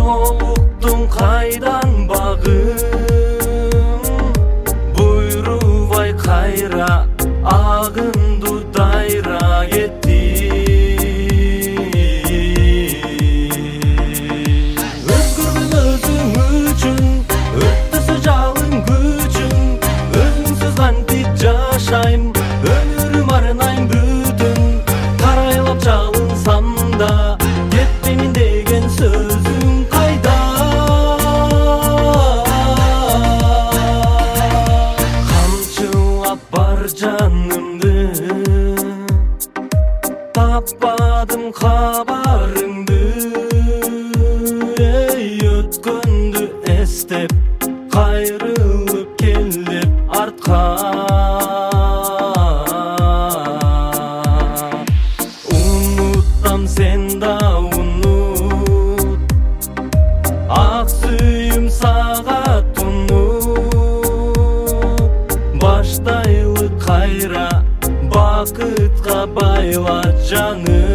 жолуктум кайдан багым, буйрубай кайра агымду дайра кетти. Өзгөргөн өзүң үчүн, өттүсү жалын күчүң, өзүңсүз кантип жашайм, өмүрүм арнайм бүтүн. Карайлап жалынсам да кетпеймин деген сөзүң кайда? Камчылап бар жанымды, таппадым кабарыңды. Өткөндү эстеп, кайрылып кел деп артка. Унуттам, сен да унут, ак сүйүм сага тунуп. Баштайлы кайра, бакытка байла жаным.